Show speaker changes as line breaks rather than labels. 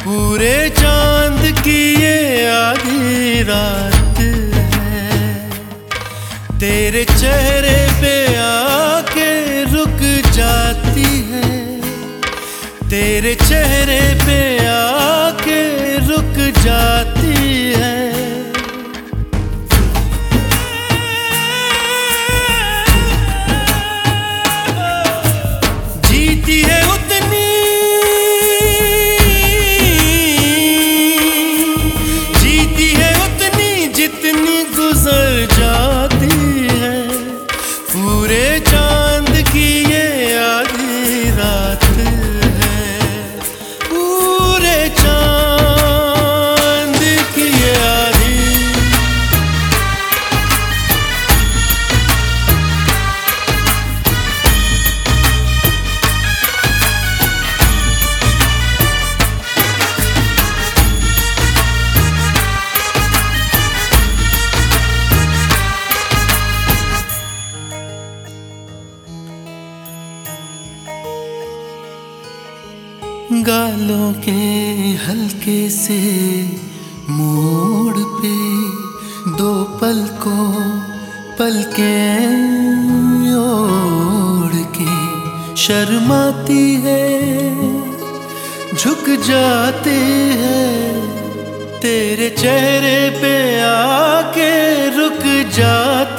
पूरे चांद की ये आधी रात है, तेरे चेहरे पे आके रुक जाती है, तेरे चेहरे पे आके रुक जाती है। जीती है उतनी, जीती है उतनी जितनी गुजर जाती है। पूरे चांद की ये आधी रात है, पूरे चांद की ये आधी। गालों के हल्के से मोड़ पे दो पलकें ओढ़ के शर्माती है, झुक जाते हैं, तेरे चेहरे पे आके रुक जाती